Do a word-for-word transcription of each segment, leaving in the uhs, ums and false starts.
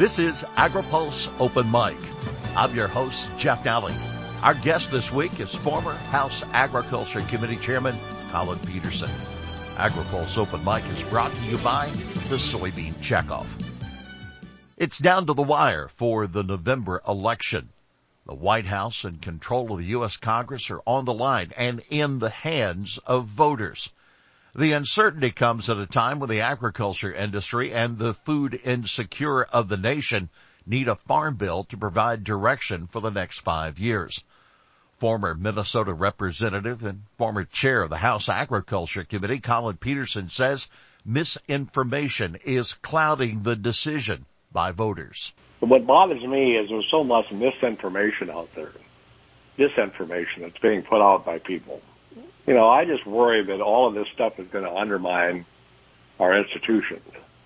This is AgriPulse Open Mic. I'm your host, Jeff Nally. Our guest this week is former House Agriculture Committee Chairman Collin Peterson. AgriPulse Open Mic is brought to you by the Soybean Checkoff. It's down to the wire for the November election. The White House and control of the U S Congress are on the line and in the hands of voters. The uncertainty comes at a time when the agriculture industry and the food insecure of the nation need a farm bill to provide direction for the next five years. Former Minnesota representative and former chair of the House Agriculture Committee, Collin Peterson, says misinformation is clouding the decision by voters. What bothers me is there's so much misinformation out there, disinformation that's being put out by people. You know, I just worry that all of this stuff is going to undermine our institutions,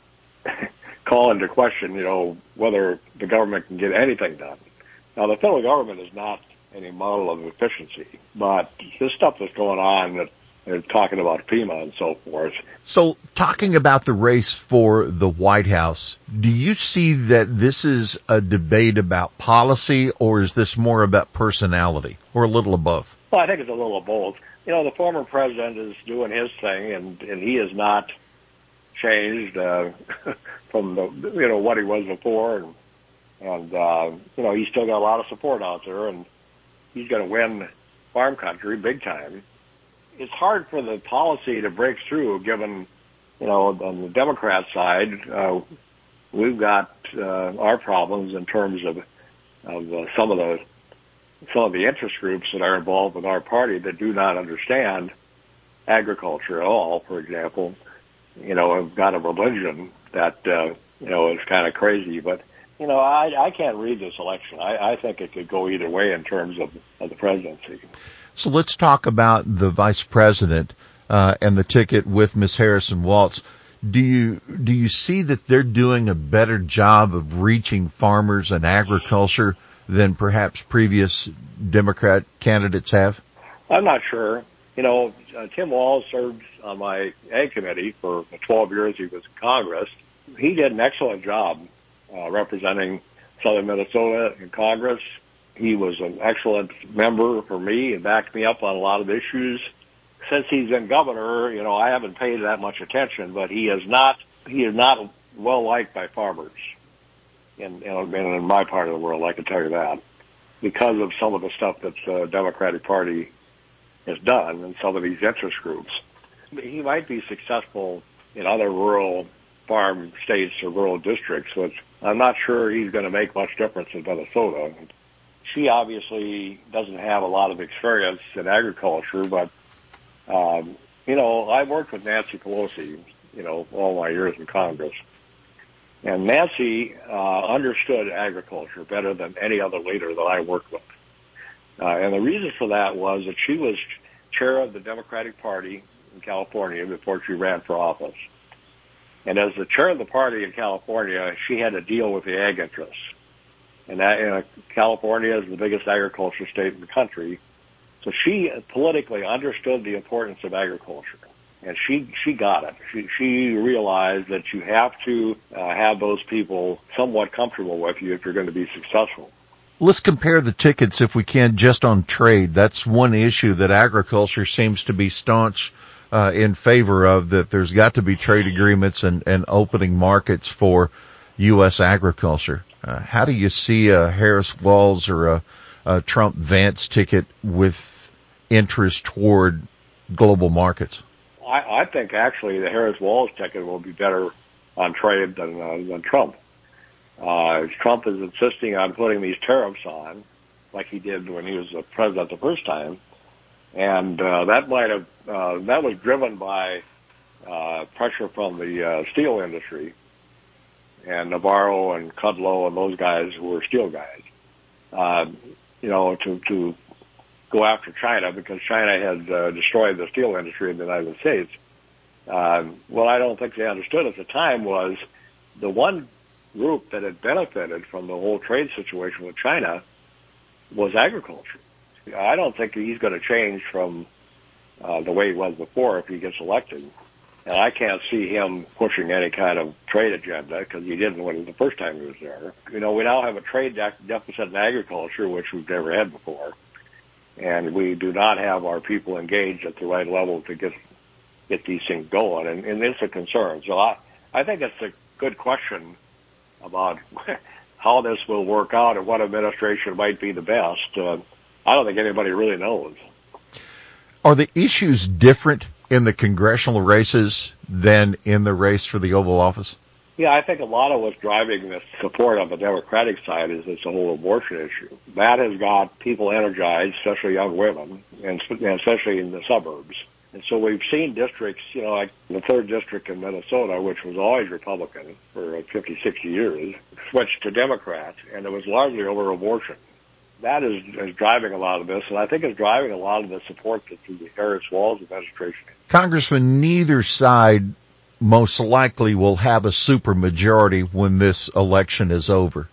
call into question, you know, whether the government can get anything done. Now, the federal government is not any model of efficiency, but this stuff that's going on that they're talking about FEMA and so forth. So talking about the race for the White House, do you see that this is a debate about policy, or is this more about personality, or a little of both? Well, I think it's a little of both. You know, the former president is doing his thing, and, and he has not changed uh, from the, you know, what he was before. And, and uh, you know, he's still got a lot of support out there, and he's going to win farm country big time. It's hard for the policy to break through, given, you know, on the Democrat side, uh, we've got uh, our problems in terms of, of uh, some of the some of the interest groups that are involved with our party that do not understand agriculture at all. For example, you know, have got a religion that, uh, you know, is kind of crazy. But, you know, I, I can't read this election. I, I think it could go either way in terms of, of the presidency. So let's talk about the vice president uh, and the ticket with Miz Harrison Walz. Do you do you see that they're doing a better job of reaching farmers and agriculture than perhaps previous Democrat candidates have? I'm not sure. You know, uh, Tim Walz served on my ag committee for the twelve years he was in Congress. He did an excellent job uh, representing southern Minnesota in Congress. He was an excellent member for me and backed me up on a lot of issues. Since he's been governor, you know, I haven't paid that much attention, but he is not he is not well liked by farmers in, in, in my part of the world, I can tell you that, because of some of the stuff that the Democratic Party has done and some of these interest groups. He might be successful in other rural farm states or rural districts, which I'm not sure he's going to make much difference in Minnesota. She obviously doesn't have a lot of experience in agriculture, but, um, you know, I worked with Nancy Pelosi, you know, all my years in Congress. And Nancy uh, understood agriculture better than any other leader that I worked with. Uh, and the reason for that was that she was chair of the Democratic Party in California before she ran for office. And as the chair of the party in California, she had to deal with the ag interests. And that, you know, California is the biggest agriculture state in the country. So she politically understood the importance of agriculture. And she, she got it. She, she realized that you have to uh, have those people somewhat comfortable with you if you're going to be successful. Let's compare the tickets, if we can, just on trade. That's one issue that agriculture seems to be staunch uh, in favor of, that there's got to be trade agreements and, and opening markets for U S agriculture. Uh, how do you see a Harris-Walz or a, a Trump-Vance ticket with interest toward global markets? I, I think actually the Harris-Walz ticket will be better on trade than, uh, than Trump. Uh, Trump is insisting on putting these tariffs on, like he did when he was the president the first time, and uh, that might have uh, that was driven by uh, pressure from the uh, steel industry, and Navarro and Kudlow and those guys who were steel guys, uh, you know, to to go after China because China had uh, destroyed the steel industry in the United States. Uh, what I don't think they understood at the time was the one group that had benefited from the whole trade situation with China was agriculture. I don't think he's going to change from uh, the way he was before if he gets elected. And I can't see him pushing any kind of trade agenda because he didn't when the first time he was there. You know, we now have a trade de- deficit in agriculture, which we've never had before. And we do not have our people engaged at the right level to get get these things going. And, and it's a concern. So I, I think it's a good question about how this will work out and what administration might be the best. Uh, I don't think anybody really knows. Are the issues different in the congressional races than in the race for the Oval Office? Yeah, I think a lot of what's driving this support on the Democratic side is this whole abortion issue. That has got people energized, especially young women, and especially in the suburbs. And so we've seen districts, you know, like the third district in Minnesota, which was always Republican for fifty, sixty years, switched to Democrat, and it was largely over abortion. That is, is driving a lot of this, and I think it's driving a lot of the support that the Harris-Walz administration. Congressman, neither side most likely will have a supermajority when this election is over.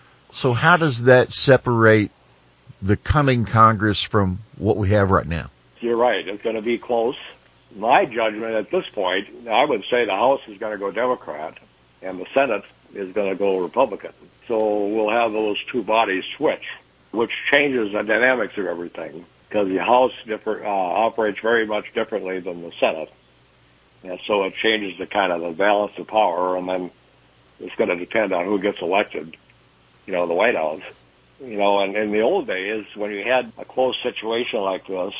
So how does that separate the coming Congress from what we have right now? You're right. It's going to be close. My judgment at this point, I would say the House is going to go Democrat, and the Senate is going to go Republican. So we'll have those two bodies switch, which changes the dynamics of everything, because the House differ, uh, operates very much differently than the Senate. And so it changes the kind of the balance of power, and then it's going to depend on who gets elected, you know, the White House. You know, and in the old days, when you had a close situation like this,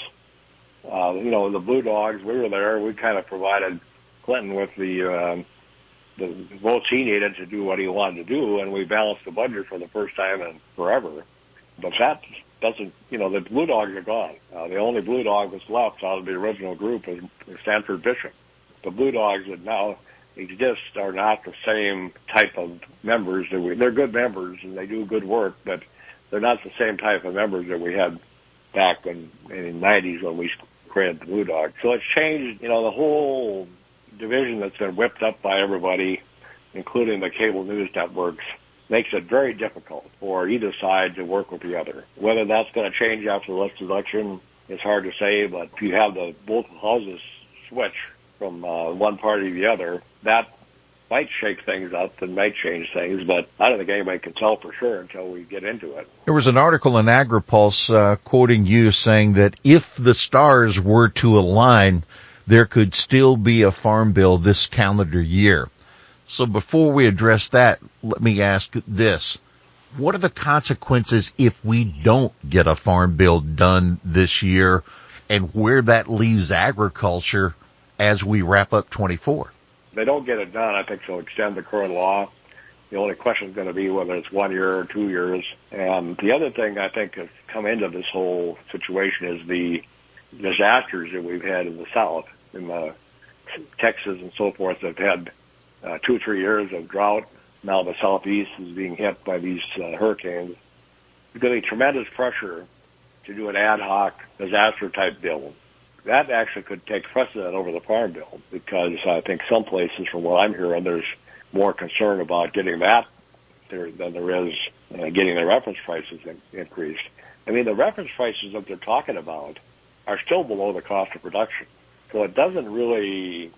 uh, you know, the Blue Dogs, we were there, we kind of provided Clinton with the, uh, the votes he needed to do what he wanted to do, and we balanced the budget for the first time in forever. But that doesn't, you know, the Blue Dogs are gone. Uh, the only Blue Dog that's left out of the original group is Stanford Bishop. The Blue Dogs that now exist are not the same type of members that we, they're good members and they do good work, but they're not the same type of members that we had back in, in the nineties when we created the Blue Dogs. So it's changed, you know, the whole division that's been whipped up by everybody, including the cable news networks, makes it very difficult for either side to work with the other. Whether that's going to change after the next election is hard to say, but if you have the both houses switch from uh, one party to the other, that might shake things up and might change things, but I don't think anybody can tell for sure until we get into it. There was an article in AgriPulse uh, quoting you saying that if the stars were to align, there could still be a farm bill this calendar year. So before we address that, let me ask this. What are the consequences if we don't get a farm bill done this year, and where that leaves agriculture as we wrap up twenty-four? If they don't get it done, I think they'll extend the current law. The only question is going to be whether it's one year or two years. And the other thing I think has come into this whole situation is the disasters that we've had in the South, in the Texas and so forth, that have had uh, two or three years of drought. Now the Southeast is being hit by these uh, hurricanes. There's going to be tremendous pressure to do an ad hoc disaster-type bill. That actually could take precedent over the farm bill, because I think some places, from what I'm hearing, there's more concern about getting that there than there is uh, getting the reference prices in, increased. I mean, the reference prices that they're talking about are still below the cost of production. So it doesn't really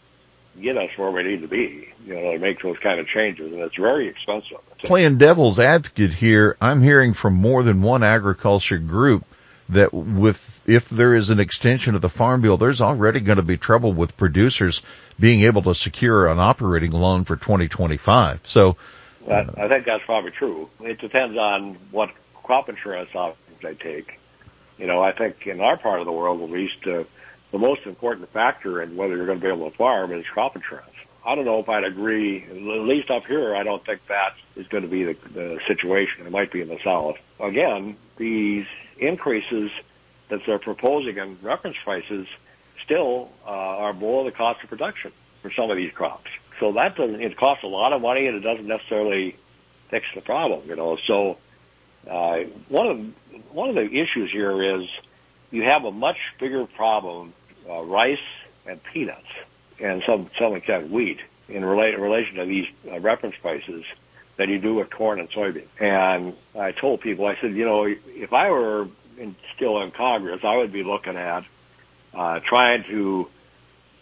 get us where we need to be, you know, to make those kind of changes, and it's very expensive. Playing devil's advocate here, I'm hearing from more than one agriculture group that with if there is an extension of the farm bill, there's already going to be trouble with producers being able to secure an operating loan for twenty twenty-five. So uh, I think that's probably true. It depends on what crop insurance options they take. You know, I think in our part of the world, at least, uh, the most important factor in whether you're going to be able to farm is crop insurance. I don't know if I'd agree, at least up here, I don't think that is going to be the, the situation. It might be in the South. Again, these increases that they're proposing in reference prices still uh, are below the cost of production for some of these crops. So that doesn't, it costs a lot of money, and it doesn't necessarily fix the problem, you know. So uh, one of one of the issues here is you have a much bigger problem, uh, rice and peanuts, and some some extent wheat in relate, relation to these uh, reference prices than you do with corn and soybean. And I told people, I said, you know, if I were in, still in Congress, I would be looking at uh, trying to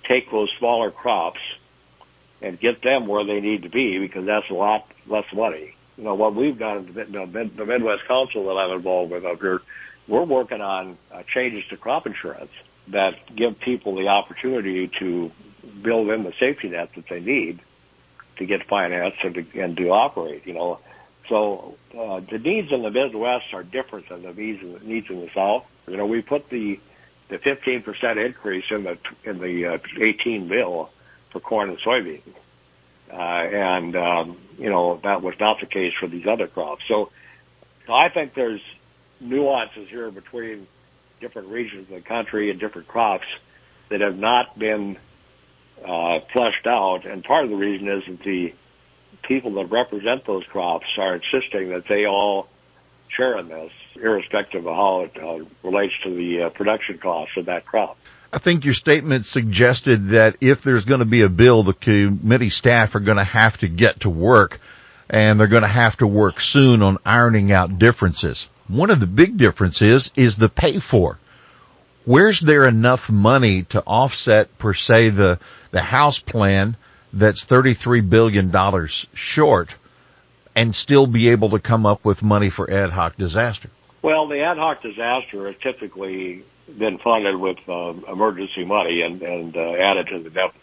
take those smaller crops and get them where they need to be, because that's a lot less money. You know, what we've done in the Midwest Council that I'm involved with up here, we're working on uh, changes to crop insurance that give people the opportunity to build in the safety net that they need to get financed and to, and to operate, you know. So uh, the needs in the Midwest are different than the needs in the, needs in the South. You know, we put the the fifteen percent increase in the in the uh, eighteen bill for corn and soybeans, uh, and um, you know, that was not the case for these other crops. So I think there's nuances here between different regions of the country and different crops that have not been uh, fleshed out, and part of the reason is that the people that represent those crops are insisting that they all share in this, irrespective of how it uh, relates to the uh, production costs of that crop. I think your statement suggested that if there's going to be a bill, the committee staff are going to have to get to work, and they're going to have to work soon on ironing out differences. One of the big differences is the pay for. Where's there enough money to offset, per se, the, the House plan that's thirty-three billion dollars short, and still be able to come up with money for ad hoc disaster? Well, the ad hoc disaster has typically been funded with um, emergency money and, and uh, added to the deficit.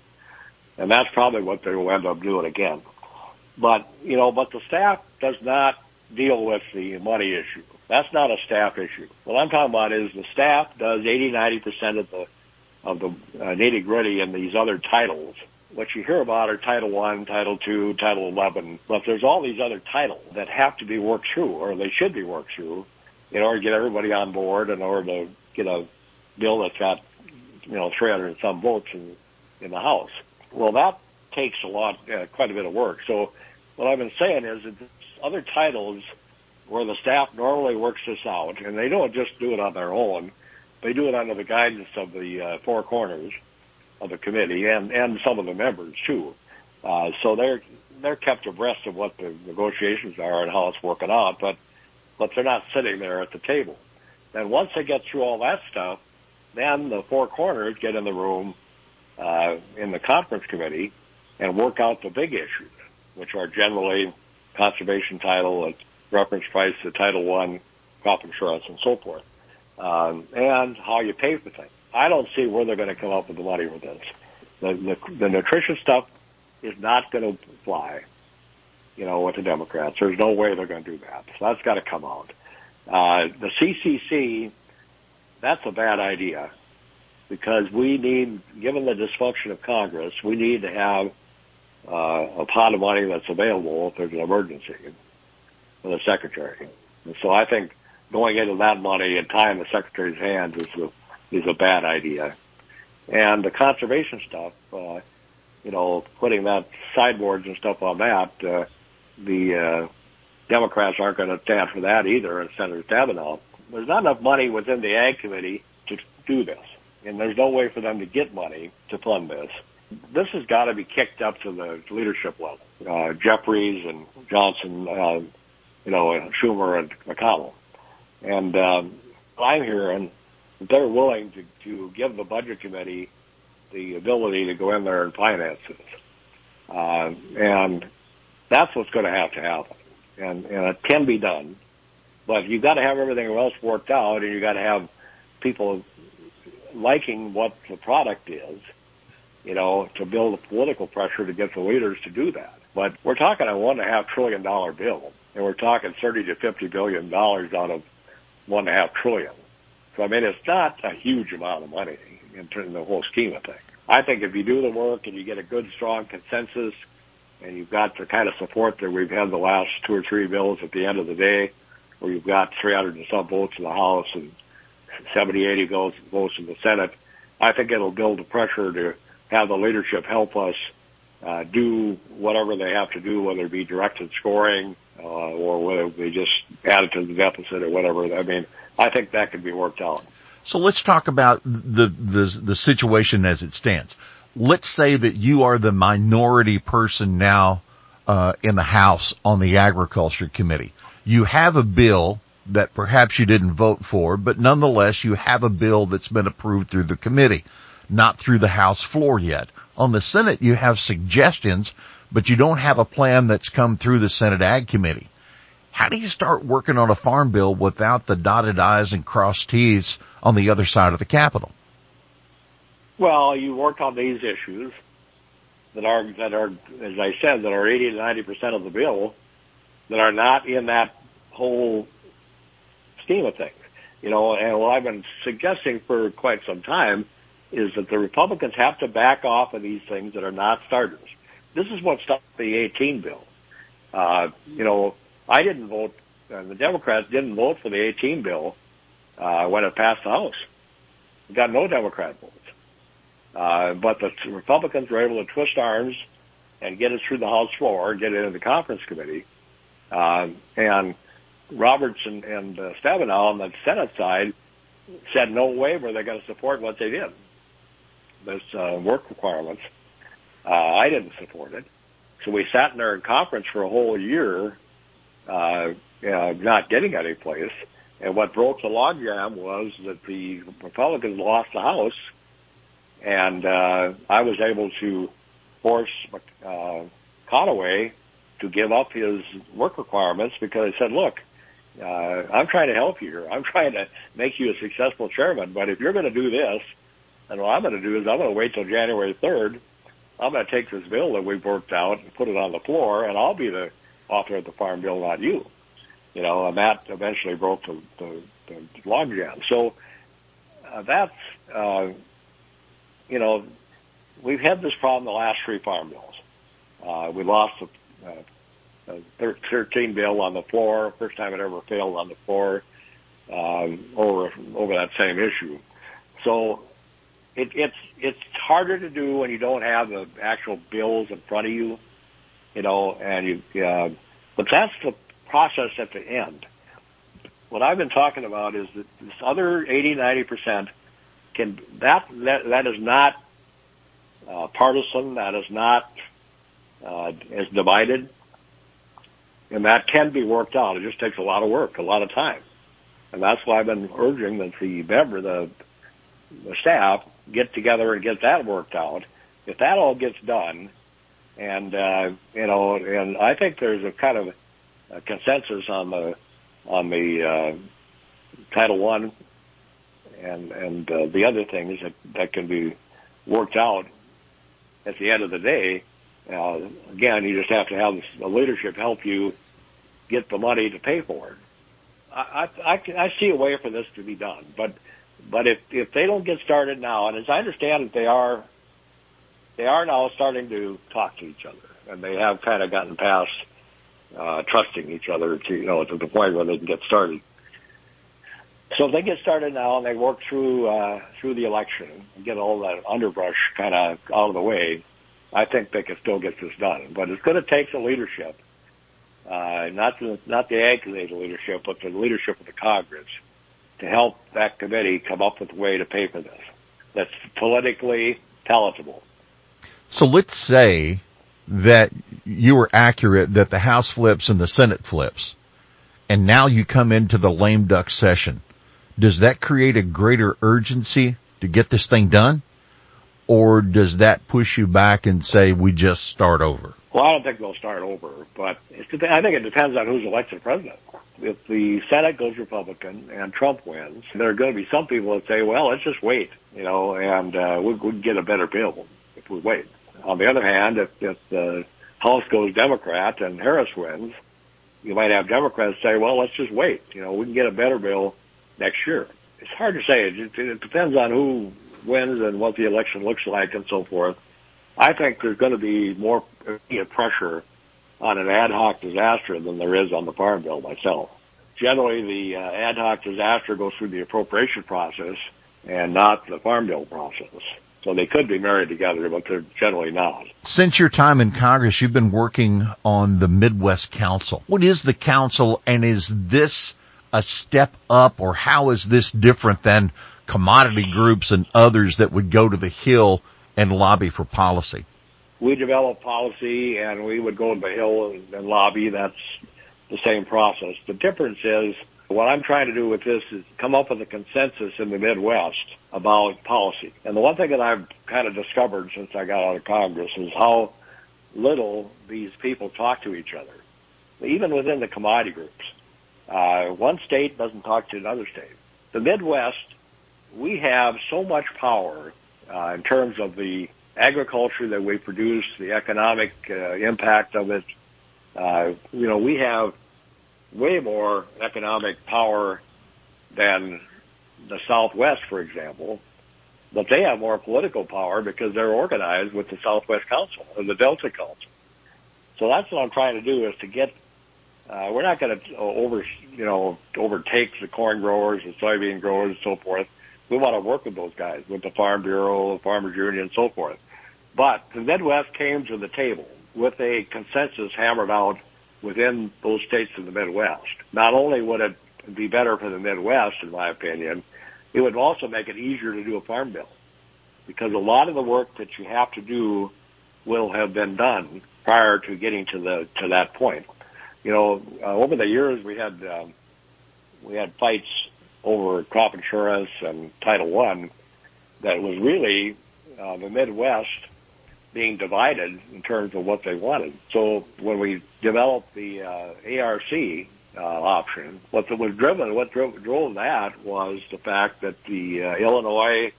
And that's probably what they will end up doing again. But, you know, but the staff does not deal with the money issue. That's not a staff issue. What I'm talking about is the staff does eighty, ninety percent of the, of the uh, nitty gritty in these other titles. What you hear about are Title One, Title Two, Title Eleven, but there's all these other titles that have to be worked through, or they should be worked through, in order to get everybody on board, in order to get a bill that's got, you know, three hundred and some votes in, in the House. Well, that takes a lot, uh, quite a bit of work. So what I've been saying is that other titles where the staff normally works this out, and they don't just do it on their own, they do it under the guidance of the uh, four corners of the committee and, and some of the members too. Uh, so they're, they're kept abreast of what the negotiations are and how it's working out, but, but they're not sitting there at the table. And once they get through all that stuff, then the four corners get in the room, uh, in the conference committee and work out the big issues, which are generally conservation title, reference price to Title One, crop insurance, and so forth, um, and how you pay for things. I don't see where they're going to come up with the money with this. The, the, the nutrition stuff is not going to fly, you know, with the Democrats. There's no way they're going to do that. So that's got to come out. Uh, the C C C, that's a bad idea, because we need, given the dysfunction of Congress, we need to have uh, a pot of money that's available if there's an emergency for the Secretary. And so I think going into that money and tying the Secretary's hands is a, is a bad idea. And the conservation stuff, uh, you know, putting that sideboards and stuff on that, uh, the uh, Democrats aren't going to stand for that either, and Senator Stabenow. There's not enough money within the Ag Committee to do this, and there's no way for them to get money to fund this. This has got to be kicked up to the leadership level. Uh, Jeffries and Johnson, uh, you know, Schumer and McConnell. And um, I'm hearing that they're willing to, to give the Budget Committee the ability to go in there and finance this. Uh, and that's what's going to have to happen. And, and it can be done. But you've got to have everything else worked out, and you've got to have people liking what the product is, you know, to build a political pressure to get the leaders to do that. But we're talking a one and a half trillion dollar bill, and we're talking thirty to fifty billion dollars out of one and a half trillion. So I mean, it's not a huge amount of money in terms of the whole scheme of things. I think if you do the work and you get a good, strong consensus, and you've got the kind of support that we've had the last two or three bills at the end of the day, where you've got three hundred and some votes in the House and seventy, eighty votes, votes in the Senate, I think it'll build the pressure to have the leadership help us uh, do whatever they have to do, whether it be directed scoring uh, or whether they just add it to the deficit or whatever. I mean, I think that could be worked out. So let's talk about the the, the situation as it stands. Let's say that you are the minority person now uh, in the House on the Agriculture Committee. You have a bill that perhaps you didn't vote for, but nonetheless you have a bill that's been approved through the committee. not through the House floor yet. On the Senate, you have suggestions, but you don't have a plan that's come through the Senate Ag Committee. How do you start working on a farm bill without the dotted I's and crossed T's on the other side of the Capitol? Well, you work on these issues that are, that are, as I said, that are eighty to ninety percent of the bill that are not in that whole scheme of things. You know, and what I've been suggesting for quite some time is that the Republicans have to back off of these things that are not starters. This is what stopped the eighteen bill. Uh, you know, I didn't vote, uh, the Democrats didn't vote for the eighteen bill uh, when it passed the House. It got no Democrat votes. Uh, but the Republicans were able to twist arms and get it through the House floor, get it into the conference committee. Uh, and Roberts and, and uh, Stabenow on the Senate side said no way were they going to support what they did. This uh, work requirements. Uh, I didn't support it. So we sat in there in conference for a whole year, uh, uh, not getting any place. And what broke the logjam was that the Republicans lost the House, and uh, I was able to force uh, Conaway to give up his work requirements because I said, look, uh, I'm trying to help you here. I'm trying to make you a successful chairman, but if you're going to do this, and what I'm going to do is I'm going to wait till January third. I'm going to take this bill that we've worked out and put it on the floor, and I'll be the author of the farm bill, not you. You know, and that eventually broke the, the, the logjam. So uh, that's, uh, you know, we've had this problem the last three farm bills. Uh, we lost the uh, uh, thirteen bill on the floor, first time it ever failed on the floor, um, over over that same issue. So it, it's it's harder to do when you don't have the actual bills in front of you, you know, and you. Uh, but that's the process at the end. What I've been talking about is that this other eighty, ninety percent can that that that is not uh, partisan. That is not uh, is divided, and that can be worked out. It just takes a lot of work, a lot of time, and that's why I've been urging that the member, the the staff, get together and get that worked out. If that all gets done, and uh, you know, and I think there's a kind of a consensus on the on the uh, Title One and and uh, the other things that that can be worked out at the end of the day. Uh, again, you just have to have the leadership help you get the money to pay for it. I, I, I, I see a way for this to be done, but but if if they don't get started now, and as I understand it, they are they are now starting to talk to each other, and they have kind of gotten past uh, trusting each other to you know to the point where they can get started. So if they get started now and they work through uh, through the election and get all that underbrush kind of out of the way, I think they can still get this done. But it's going to take the leadership, uh, not the not the Ag Committee leadership, but the leadership of the Congress, to help that committee come up with a way to pay for this that's politically palatable. So let's say that you were accurate that the House flips and the Senate flips, and now you come into the lame duck session. Does that create a greater urgency to get this thing done? Or does that push you back and say we just start over? Well, I don't think they'll start over, but it's, I think it depends on who's elected president. If the Senate goes Republican and Trump wins, there are going to be some people that say, well, let's just wait, you know, and uh, we'll, we'll get a better bill if we wait. On the other hand, if, if the House goes Democrat and Harris wins, you might have Democrats say, well, let's just wait. You know, we can get a better bill next year. It's hard to say. It, it depends on who wins and what the election looks like and so forth. I think there's going to be more immediate pressure on an ad hoc disaster than there is on the farm bill myself. Generally, the uh, ad hoc disaster goes through the appropriation process and not the farm bill process. So they could be married together, but they're generally not. Since your time in Congress, you've been working on the Midwest Council. What is the council, and is this a step up, or how is this different than commodity groups and others that would go to the Hill and lobby for policy? We develop policy, and we would go to the Hill and, and lobby. That's the same process. The difference is What I'm trying to do with this is come up with a consensus in the Midwest about policy. And the one thing that I've kind of discovered since I got out of Congress is how little these people talk to each other, even within the commodity groups. Uh, one state doesn't talk to another state. The Midwest, we have so much power uh, in terms of the agriculture that we produce, the economic uh, impact of it. Uh, you know, we have way more economic power than the Southwest, for example, but they have more political power because they're organized with the Southwest Council or the Delta Council. So that's what I'm trying to do is to get, uh, we're not going to over, you know, overtake the corn growers and soybean growers and so forth. We want to work with those guys, with the Farm Bureau, the Farmers Union, and so forth. But the Midwest came to the table with a consensus hammered out within those states in the Midwest. Not only would it be better for the Midwest, in my opinion, it would also make it easier to do a farm bill, because a lot of the work that you have to do will have been done prior to getting to the to that point. You know, uh, over the years we had um, we had fights over crop insurance and Title One that was really uh, the Midwest being divided in terms of what they wanted. So when we developed the uh, A R C uh, option, what was driven, what drove, drove that was the fact that the uh, Illinois,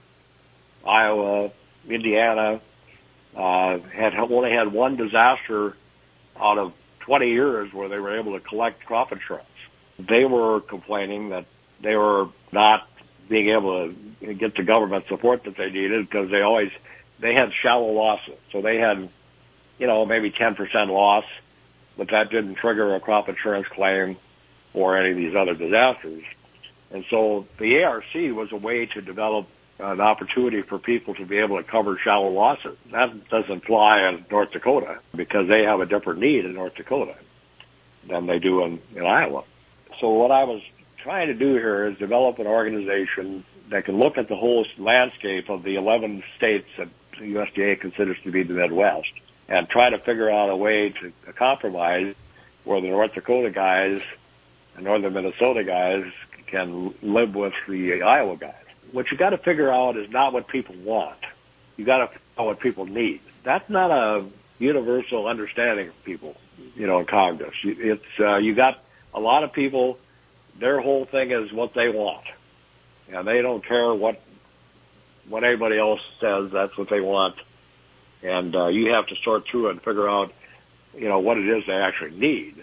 Iowa, Indiana uh, had only had one disaster out of twenty years where they were able to collect crop insurance. They were complaining that they were not being able to get the government support that they needed because they always they had shallow losses. So they had, you know, maybe ten percent loss, but that didn't trigger a crop insurance claim or any of these other disasters. And so the A R C was a way to develop an opportunity for people to be able to cover shallow losses. That doesn't fly in North Dakota because they have a different need in North Dakota than they do in, in Iowa. So what I was trying to do here is develop an organization that can look at the whole landscape of the eleven states that the U S D A considers to be the Midwest and try to figure out a way to a compromise where the North Dakota guys and northern Minnesota guys can live with the Iowa guys. What you got to figure out is not what people want. You got to figure out what people need. That's not a universal understanding of people, you know, in Congress. It's uh, you got a lot of people. Their whole thing is what they want, and they don't care what what anybody else says. That's what they want, and uh, you have to sort through it and figure out, you know, what it is they actually need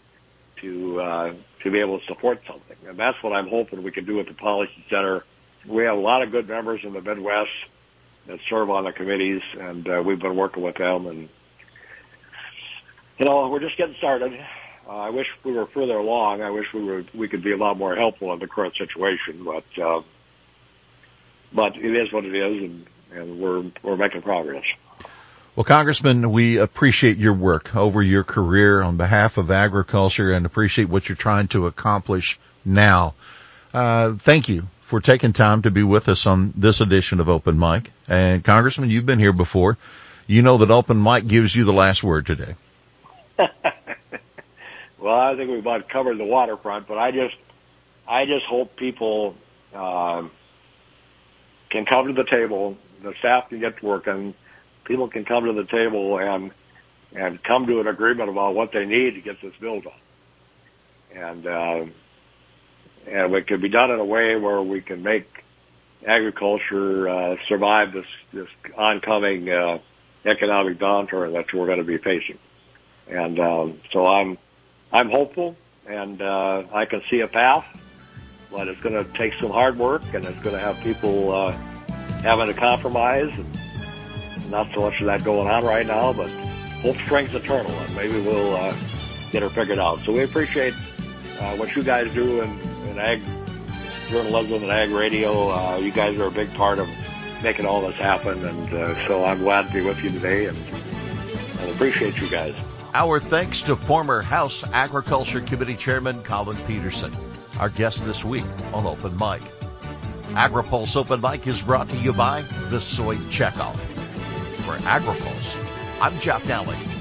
to uh, to be able to support something. And that's what I'm hoping we can do at the Policy Center. We have a lot of good members in the Midwest that serve on the committees, and uh, we've been working with them. And you know, we're just getting started. Uh, I wish we were further along. I wish we were we could be a lot more helpful in the current situation, but uh, but it is what it is, and, and we're we're making progress. Well, Congressman, we appreciate your work over your career on behalf of agriculture and appreciate what you're trying to accomplish now. Uh, thank you for taking time to be with us on this edition of Open Mic. And Congressman, you've been here before. You know that Open Mic gives you the last word today. Well, I think we've about covered the waterfront, but I just, I just hope people uh, can come to the table. The staff can get to work, and people can come to the table and and come to an agreement about what they need to get this bill done. And uh, and it can be done in a way where we can make agriculture uh, survive this this oncoming uh, economic downturn that we're going to be facing. And um, so I'm. I'm hopeful, and uh, I can see a path, but it's going to take some hard work, and it's going to have people uh, having to compromise, and not so much of that going on right now, but hope springs eternal, and maybe we'll uh, get her figured out. So we appreciate uh, what you guys do in, in ag journalism and ag radio. Uh, you guys are a big part of making all this happen, and uh, so I'm glad to be with you today, and, and appreciate you guys. Our thanks to former House Agriculture Committee Chairman Collin Peterson, our guest this week on Open Mic. AgriPulse Open Mic is brought to you by the Soy Checkoff. For AgriPulse, I'm Jeff Nally.